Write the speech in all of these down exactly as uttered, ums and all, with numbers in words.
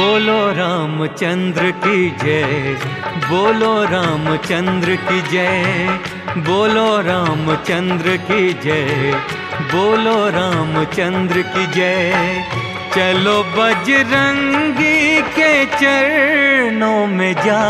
बोलो रामचंद्र की जय, बोलो रामचंद्र की जय, बोलो रामचंद्र की जय, बोलो रामचंद्र की जय। चलो बजरंगी के चरणों में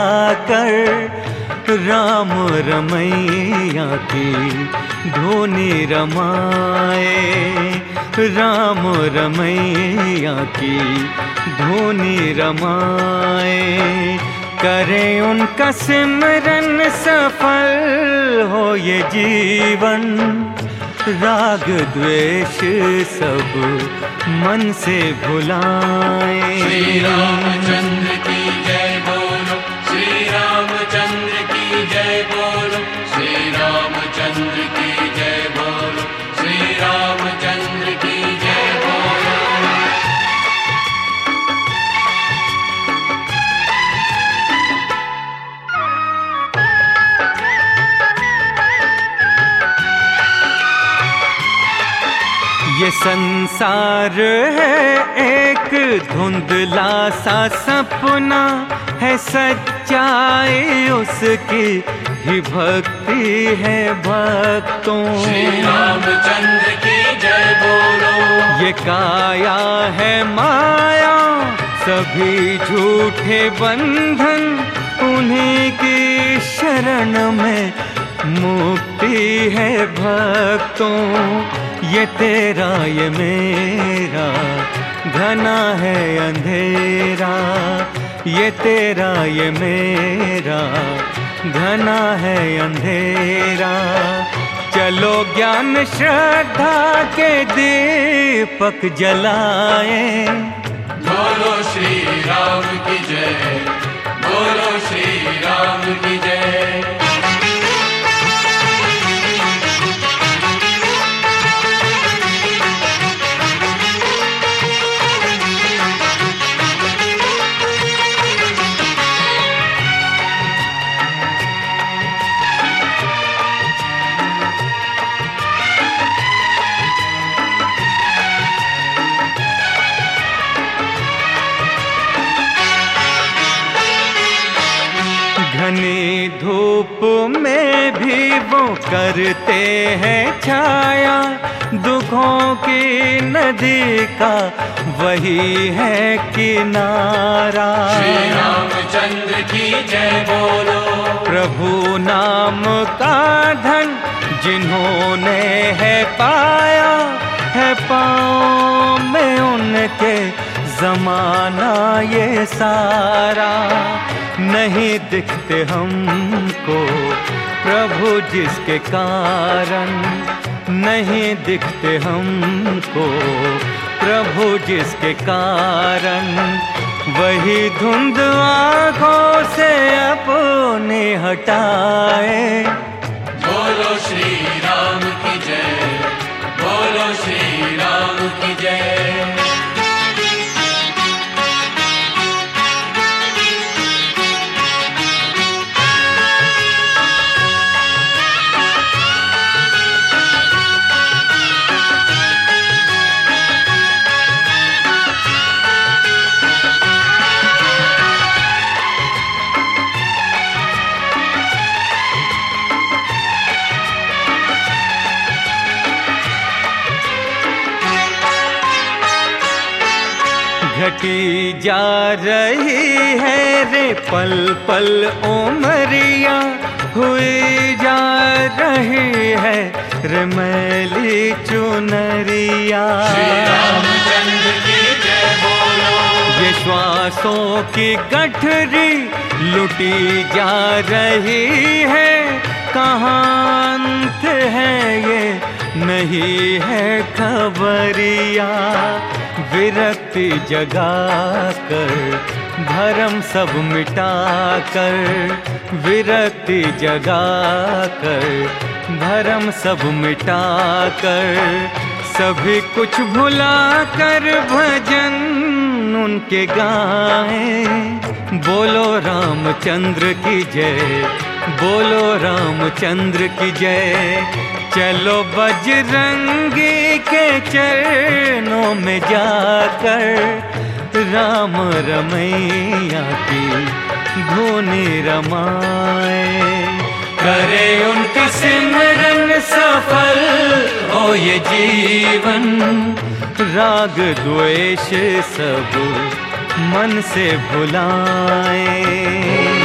जाकर राम रमैया की धुनी रमाए, राम रमैया की धुनी रमाए। करें उनका सिमरन सफल हो ये जीवन, राग द्वेष सब मन से भुलाएं। श्री रामचंद्र की जय बोलो, श्री रामचंद्र की जय बोलो, श्री रामचंद्र की जय बोलो, श्री रामचंद्र की जय बोलो। ये संसार है एक धुंधला सा सपना है, सच्चाई उसकी ही भक्ति है भक्तों। श्री रामचंद्र की जय बोलो। ये काया है माया, सभी झूठे बंधन उन्हीं की शरण में मुक्ति है भक्तों। ये तेरा ये मेरा घना है अंधेरा, ये तेरा ये मेरा घना है अंधेरा। चलो ज्ञान श्रद्धा के दीपक जलाएं। बोलो श्री राम की जय, बोलो श्री राम की जय। घनी धूप में भी वो करते हैं छाया, दुखों की नदी का वही है किनारा। श्री रामचंद्र की जय बोलो। प्रभु नाम का धन जिन्होंने है पाया है, पाँव में उनके जमाना ये सारा। नहीं दिखते हमको प्रभु जिसके कारण, नहीं दिखते हमको प्रभु जिसके कारण। वही धुंध आँखों से अपने हटाए। बोलो श्री राम की जय, बोलो श्री राम की जय। घटी जा रही है रे पल पल उमरिया, हुई जा रही है रे मैली चुनरिया। श्री रामचंद्र की जय बोलो। ये श्वासों की गठरी लुटी जा रही है, कहाँ अंत है ये नहीं है खबरिया। विरक्ति जगा कर भरम सब मिटा कर, विरक्ति जगा कर भरम सब मिटा कर। सभी कुछ भुला कर भजन उनके गाएं। बोलो रामचंद्र की जय, बोलो रामचंद्र की जय। चलो बजरंगी के चरणों में जाकर राम रमैया की धुनि रमाए। करे उनके सिमरन सफल हो ये जीवन, राग द्वेष सब मन से भुलाए।